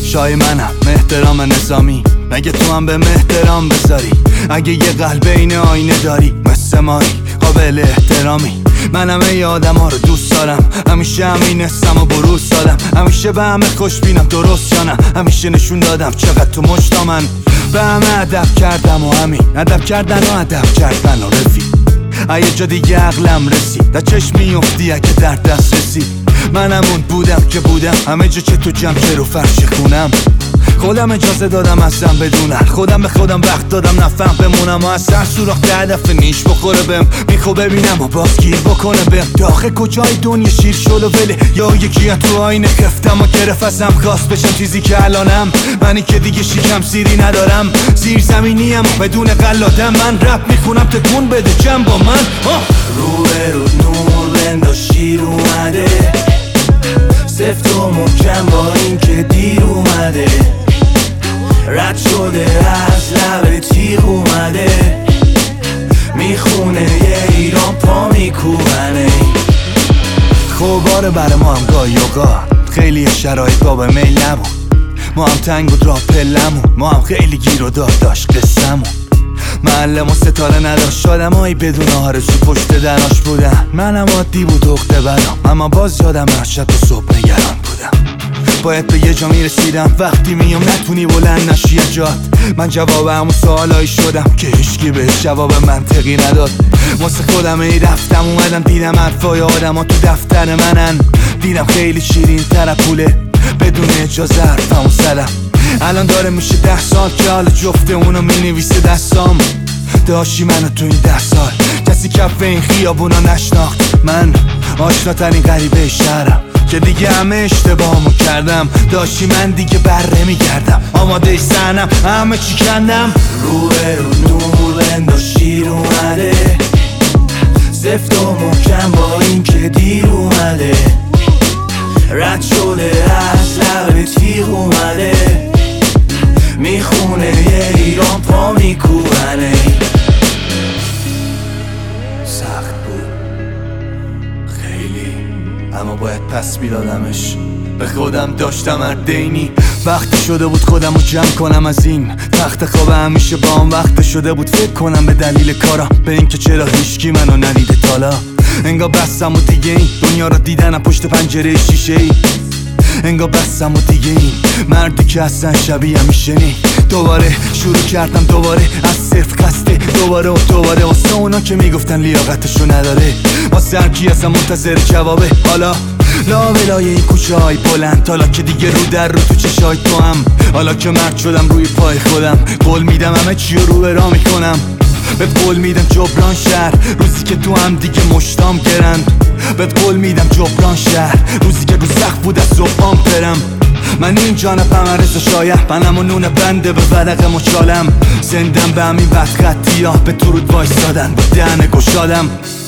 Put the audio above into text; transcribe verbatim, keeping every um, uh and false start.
شای منم احترام نظامی، مگه تو هم به احترام بذاری؟ اگه یه قلب این آینه داری مثل مایی قابل احترامی. منم ای آدم ها رو دوست دارم، همیشه همین حسم و بروز دادم، همیشه به همه خوش بینم درست یا نه، همیشه نشون دادم چقدر تو مشتا من به همه ادب کردم و همین ادب کردن و ادب کردن و رفیق. یه جا دیگه عقلم رسید، در چشم میفتی اگه در دست رسید. منم اون بودم که بودم، همه جا که تو جمع که رو فرش خونم. خودم اجازه دادم ازم بدونم، خودم به خودم وقت دادم نفهم بمونم و از سر سوراخ ده دفعه نیش بخوره بهم. میخوا ببینم و باز گیر بکنه بهم. داخل کجای دنیا شیر شل و وله، یا یکی تو آینه خفتم و گرفت ازم خواست بشم چیزی که الانم. منی که دیگه شیکم سیری ندارم، زیر زمینیم بدون قلادم. من رپ میخونم تکون بده جمع با من. رو به رو نور بنداز شیر اومده، سفت و محکم با این که دیر اومده، رد شده از لب تیغ اومده، میخونه یه ایران پا میکوبنه. خوباره برای ما هم گاهی اوقات خیلی شرایط بابا میل نبود، ما هم تنگ بود راه پلمون، ما هم خیلی گیر و داد داشت قصمون. معلم و ستاره نداشت، آدم هایی بدون آرزو پشت دراش بودن. منم عادی بود اخته برام، اما باز یادم هر شب و صبح نگران بودم. باید به یه جا میرسیدم، وقتی میام نتونی بلند نشی جات. من جواب همون سوالایی شدم که هیچکی بهش جواب منطقی نداد. واسه خودم ای رفتم اومدم دیدم حرفای آدم ها تو دفتر منن. دیدم خیلی شیرین تر پوله، بدون اجازه حرفمو زدم. الان داره میشه ده سال که حال جفته اونو مینویسه دستام. داشتی منو تو این ده سال کسی کف این خیابونا نشناخت. من آشناترین غریبه شهرم که دیگه همه اشتباهمو کردم. داشتی من دیگه بره میگردم، آماده سنم همه چی کندم. رو به رو نور بنداز شیر اومده، سفت و محکم با این که دیر اومده، رد شده از لب تیغ اومده، میخونه یه ایران پا میکوبنه. سخت بود خیلی، اما باید پس میدادمش. به خودم داشتم هر دینی، وقتی شده بود خودم رو جمع کنم از این تخت خواب. همیشه با هم وقت شده بود فکر کنم به دلیل کارم، به اینکه چرا هیچکی منو ندیده تالا. انگار بستم و دیگه این دنیا رو دیدنم پشت پنجره شیشه ای. انگار بستم و دیگه این مردی که اصلا شبیه میشه نی. دوباره شروع کردم دوباره از صفر قصده، دوباره و دوباره واسه اونا که میگفتن لیاقتشو نداره، واسه هر کی اصلا منتظر جوابه. حالا لا ولای این کوچه های بلند، حالا که دیگه رو در رو تو چشای تو هم، حالا که مرد شدم روی پای خودم. قول میدم همه چی رو رو برا میکنم، بهت قول میدم جبران شهر روزی که تو هم دیگه مشتام گرند. بهت قول میدم جبران شهر روزی که رو سخت بود از صبحام برم. من این جانبم عرض شاید منم و نون بنده به ورق مچالم. زندم به همین وقت خطی ها به تو رود وایستادن با دهن گشادم.